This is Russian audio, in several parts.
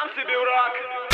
сам себе враг.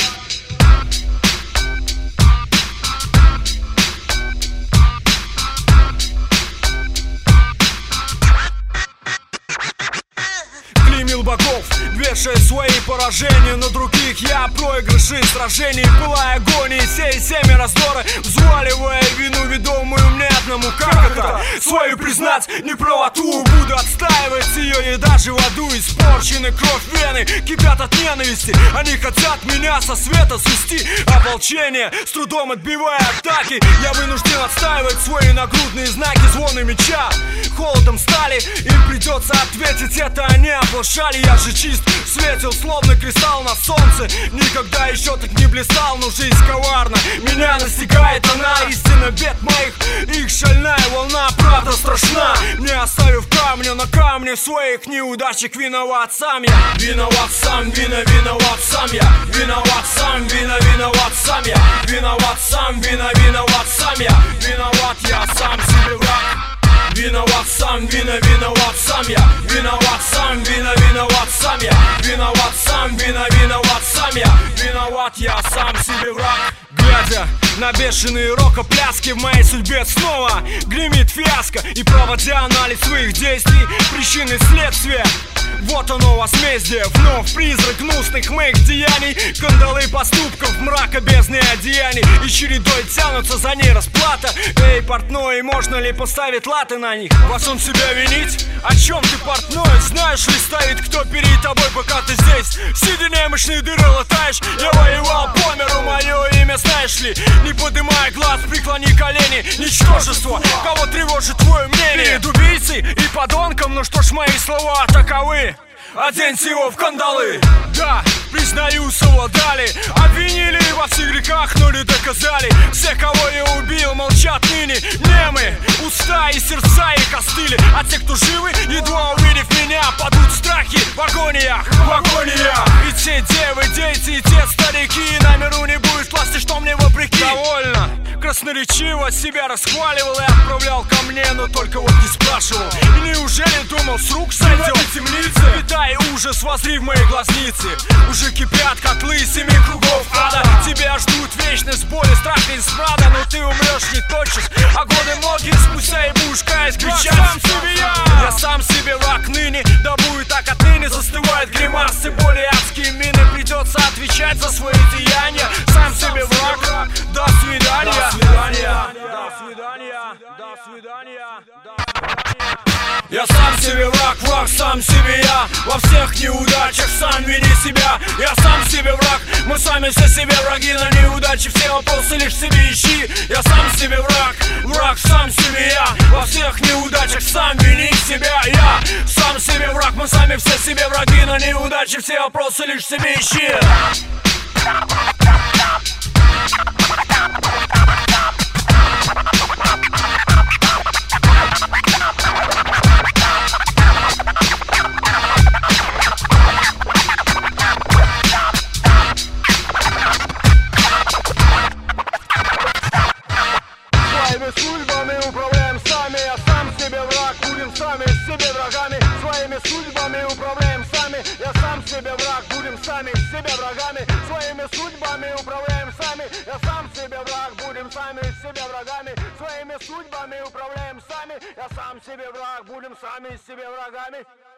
Клеймил богов, вешая свои поражения на других. Я проигрыши сражений, пылая агонии, сея семя раздора, взваливая вину, ведомую мне одному. Как это? Свою признать неправоту, буду отстаивать ее и даже в аду. Испорчены кровь вены, кипят от ненависти. Они хотят меня со света свести. Ополчение, с трудом отбивая атаки, я вынужден отстаивать свои нагрудные знаки. Звоны меча, холодом стали, им придется ответить. Это они оплошали, я же чист, светил словно кристалл на солнце. Никогда еще так не блистал, но жизнь коварна, меня настигает она. Истина бед моих, их шальная волна, правда страшна. Не оставив камня на камне своих неудачек, виноват сам я. Виноват сам, виноват сам я. Виноват сам, виноват сам я. Виноват сам, виноват сам я. Виноват я сам себе враг. Виноват сам, виноват сам я. Виноват сам, виноват сам я. Виноват сам, виноват сам я. Виноват я сам себе враг. Глядя на бешеные рокопляски, в моей судьбе снова гремит фиаско. И проводя анализ своих действий, причины следствия, вот оно возмездие, вновь призрак гнусных моих деяний. Кандалы поступков, мрака бездны одеяний, и чередой тянутся за ней расплата. Эй, портной, можно ли поставить латы на них? Вас он себя винить? О чем ты, портной? Знаешь ли, стоит кто перед тобой, пока ты здесь? Сидя немощные дыры латаешь. Я воевал по миру, мое имя знаешь ли? Не поднимай глаз, преклони колени. Ничтожество, кого тревожит твое мнение? Перед убийцей и подонком, ну что ж, мои слова таковы. Оденьте его в кандалы. Да, признаю, совладали. Обвинили во всех грехах, но не доказали. Все, кого я убил, молчат ныне немы. Уста и сердца их остыли. А те, кто живы, едва увидев меня, падут страхи в агониях, в агониях. И те девы, дети, и те старики, на миру не будет власти, что мне вопреки. Довольно красноречиво себя расхваливал и отправлял ко мне, но только вот не спрашивал. И неужели думал, с рук сойдет в темнице? Питай ужас, возри в мои глазницы. Уже кипят котлы семи кругов ада. Тебя ждут вечность боли, страха и смрада. Но ты умрешь не тотчас, а годы многие спустя и будешь каясь, кричать сам себе я сам себе враг ныне, да будет так отныне. Застывают гримасы, боли, адские мины. Придется отвечать за свои деяния. Сам себе враг, до свидания. До свидания, до свидания, до свидания, до свидания. Я сам себе враг, враг сам себе я. Во всех неудачах сам вини себя. Я сам себе враг, мы сами все себе враги. На неудачи все вопросы лишь себе ищи. Я сам себе враг, враг сам себе я. Во всех неудачах сам вини себя. Я сам себе враг, мы сами все себе враги. На неудачи все вопросы лишь себе ищи. Судьбами управляем сами, я сам себе враг, будем сами себе врагами. Своими судьбами управляем сами, я сам себе враг, будем сами себе врагами. Своими судьбами управляем сами, я сам себе враг, будем сами себе врагами. Своими судьбами управляем сами, я сам себе враг, будем сами себе врагами.